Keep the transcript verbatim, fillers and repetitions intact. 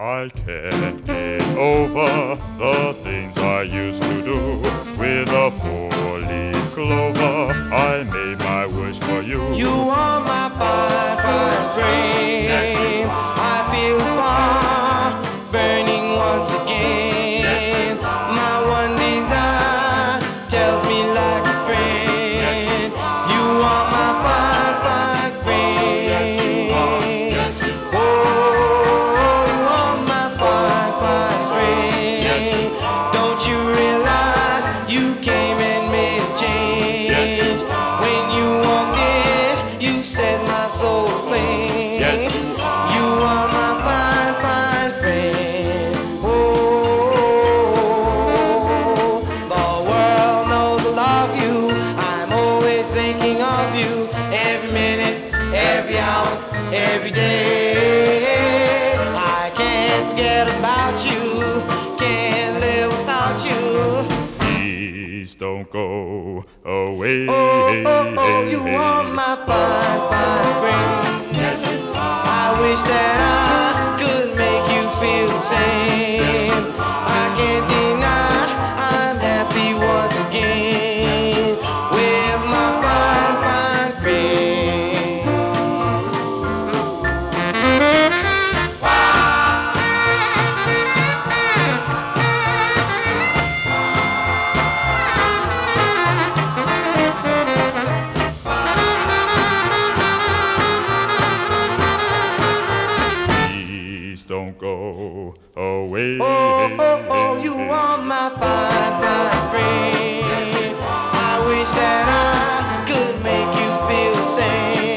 I can't get over the things I used to do. With a four-leaf clover, I made my wish for you. You are my fine, fine friend. I feel far burning once again. My one desire tells me like a friend. You are my fine, fine friend. Oh, you are my fine, fine friend. Don't you realize you came and made a change? When you walked in, you set my soul aflame. Yes, you are. You are my fine, fine friend. Oh, the world knows I love you. I'm always thinking of you. Every minute, every hour, every day. I can't forget about you. Can't live without you. Please don't go away. Oh, oh, oh, you are my fine, fine friend. Yes, you are. I wish that I could make you feel the same. I can't deny I'm happy once again with my fine, fine friend. Please don't go away. Oh, oh, oh, you are my fine, fine friend. I wish that I could make you feel the same.